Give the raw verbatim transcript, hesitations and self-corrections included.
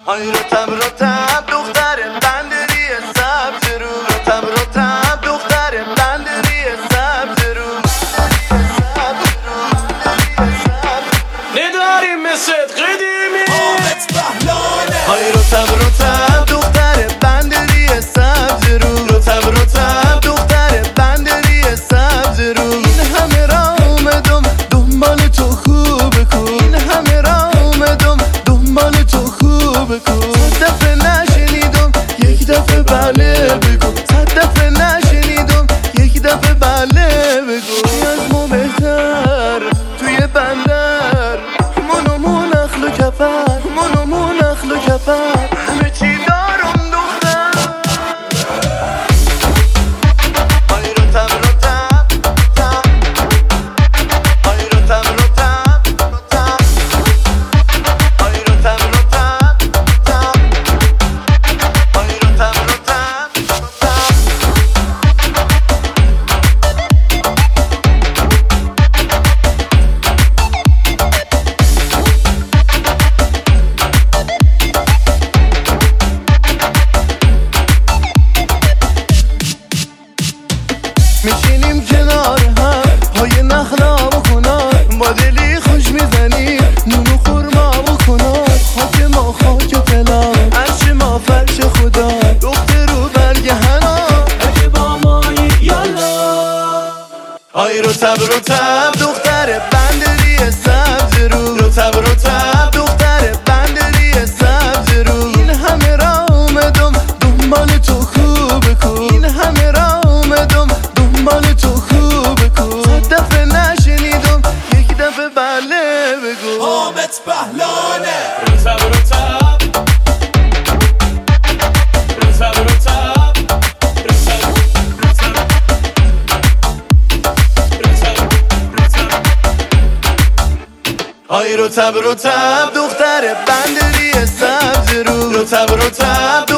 های رتب رتب دختر بندری سبز رو، رتب رتب دختر بندری سبز رو. نداریم مثل قدیمی آمد بهلانه. های رتب رتب دختر بندری سبز رو، رتب رتب دختر بندری سبز رو. این همه را اومدم دنبال تو خوب کن، این همه را اومدم دنبال تو خوب کن. صد دفعه نشنیدم یک دفعه بله بگو، صد دفعه نشنیدم یک دفعه بله بگو. از ما بهتر توی بندر منو نخل و کفر، منو نخل و کفر، همه چی دارم دختر. های رتب رتب رتب، های رتب رتب رتب، های رتب رتب رتب، های رتب رتب رتب. میشینیم کنار هم پای نخلا و کنار، با دلی خوش میزنیم نونو خورما و کنار. خاک ما خاک طلا، عرش ما فرش خدا، دختر رو برگ حنا اگه با مایی یالا. های رتب رتب دختر بندری سبز رو، رتب رتب دختر بندری سبز رو. این همه را اومدم دنبال تو خوب کن، این همه را اومدم دنبال تو خوب کن. صد دفعه نشنیدم یک دفعه بله بگو. حامد بهلانه. رتب رتب رتب رتب رتب رتب رتب. های رتب رتب دختر بندری سبز رو، رتب رتب